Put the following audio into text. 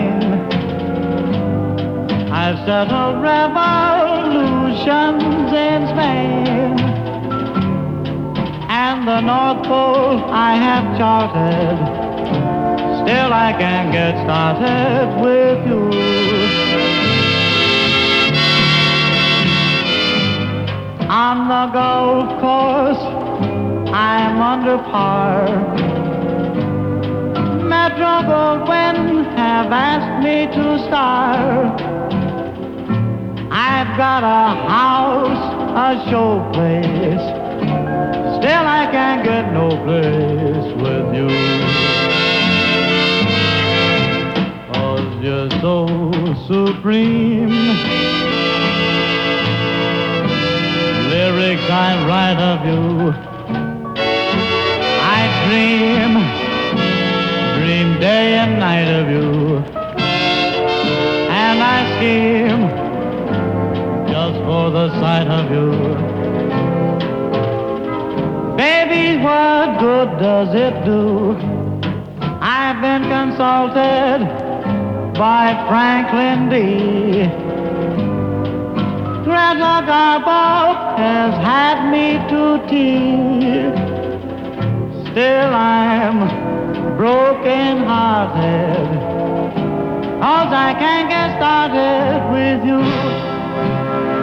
Spain. I've settled revolutions in Spain, and the North Pole I have charted. Still I can't get started with you. On the Gulf Coast I'm under par. Metro Goldwyn have asked me to star. I've got a house, a showplace. Still I can't get no place with you. 'Cause you're so supreme. Lyrics I write of you. I dream day and night of you. And I scheme just for the sight of you. Baby, what good does it do? I've been consulted by Franklin D. Greta Garbo has had me to tea. Still I'm broken hearted, 'cause I can't get started with you.